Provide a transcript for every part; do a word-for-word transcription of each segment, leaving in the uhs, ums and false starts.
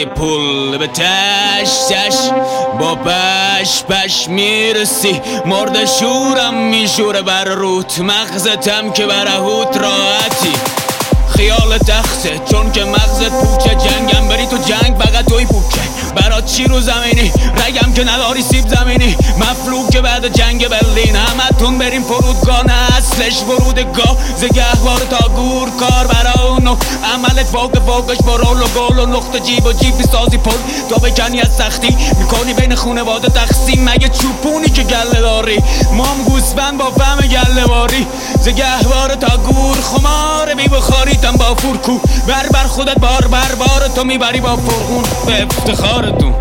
وقتی پول به تش تش با پش پش میرسی مرد شورم میشوره بر روت مغزتم که برهوت راحتی خیال تخته چون که مغزت پوچه جنگم بری تو جنگ فقط توی پوکه برات چی رو زمینی رگم که نداری سیب زمینی مفلوک که بعد جنگ برلین همتون بریم فرودگاه نه اصلش فرودگاه زگهوار تا گور کار برا اونو عملت فوق فوقش با رول و گول و نقطه جیب و جیب سازی پل تا بکنی از سختی میکنی بین خونواده تقسیم مگه چوپونی که گله داری مام گوسفند با فهم گله باری زگهوار تا گور خمار بی بخاریتم با فورکو بر بر خودت بار بر بار تو میبری با فرغون به افتخارتون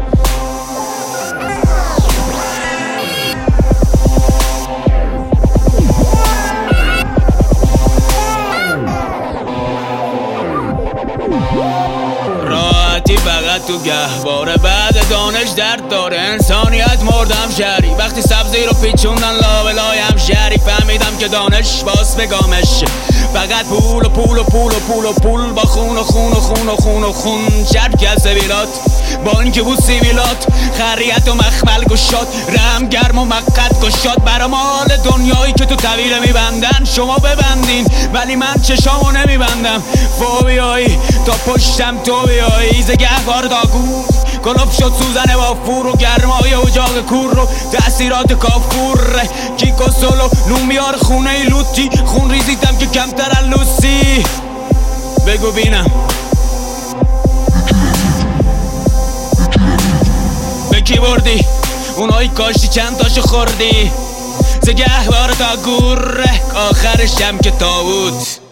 راحتی فقط تو گهواره بعد دانش درد داره انسانیت مردم شهری وقتی سبزی رو پیچوندن لابلایم شهری فهمیدم که دانش باس بگامش فقط پول و پول و پول و پول و پول با خون و خون و خون و خون و خون شرب که سبیلات با اینکه بود سیویلات خریت و مخمل گشاد رم گرم و مقد گشاد برا مال دنیایی که تو طویله میبندن شما ببندین ولی من چشامو نمیبندم فوبیایی تا پشتم تو بیایی زگهوار داگور گلوب شد سوزنه با فور و گرمای اجاق کور رو تأثیرات کافور کیکو سولو نون بیار خونه لوتی خون ریزیدم که کمتر لوسی بگو بینم به کی بردی اونایی کاشتی چند تاشو خوردی زگهوار تا گور آخرشم که تابوت